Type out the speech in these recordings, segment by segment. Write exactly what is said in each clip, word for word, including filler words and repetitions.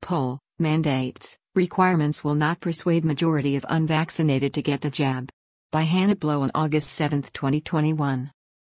Poll, Mandates, Requirements Will Not Persuade Majority of Unvaccinated to Get the Jab. By Hannah Blow on August seventh, twenty twenty-one.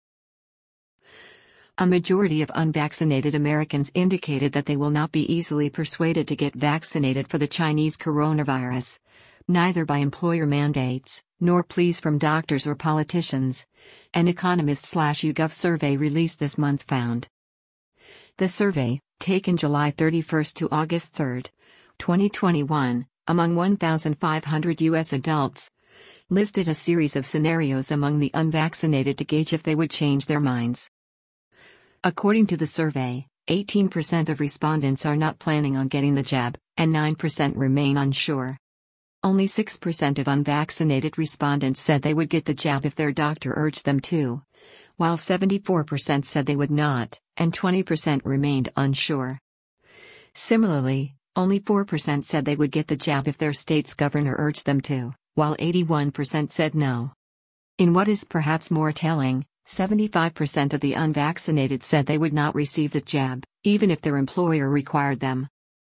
A majority of unvaccinated Americans indicated that they will not be easily persuaded to get vaccinated for the Chinese coronavirus, neither by employer mandates, nor pleas from doctors or politicians. An Economist/YouGov survey released this month found. The survey, taken July thirty-first to August third, twenty twenty-one, among one thousand five hundred U S adults, listed a series of scenarios among the unvaccinated to gauge if they would change their minds. According to the survey, eighteen percent of respondents are not planning on getting the jab, and nine percent remain unsure. Only six percent of unvaccinated respondents said they would get the jab if their doctor urged them to, while seventy-four percent said they would not, and twenty percent remained unsure. Similarly, only four percent said they would get the jab if their state's governor urged them to, while eighty-one percent said no. In what is perhaps more telling, seventy-five percent of the unvaccinated said they would not receive the jab, even if their employer required them.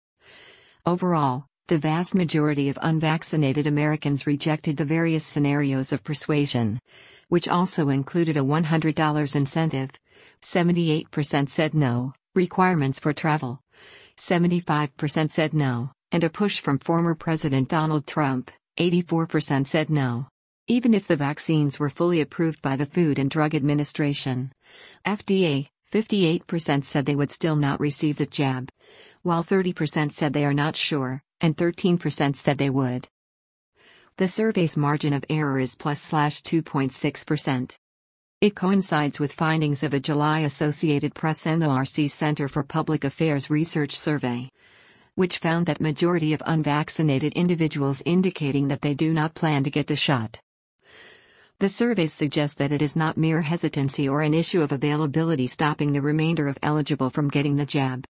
Overall, the vast majority of unvaccinated Americans rejected the various scenarios of persuasion, which also included a one hundred dollars incentive. seventy-eight percent said no, requirements for travel. seventy-five percent said no, and a push from former President Donald Trump. eighty-four percent said no, even if the vaccines were fully approved by the Food and Drug Administration, F D A. fifty-eight percent said they would still not receive the jab, while thirty percent said they are not sure, and thirteen percent said they would. The survey's margin of error is plus slash two point six percent. It coincides with findings of a July Associated Press N O R C Center for Public Affairs research survey, which found that majority of unvaccinated individuals indicating that they do not plan to get the shot. The surveys suggest that it is not mere hesitancy or an issue of availability stopping the remainder of eligible from getting the jab.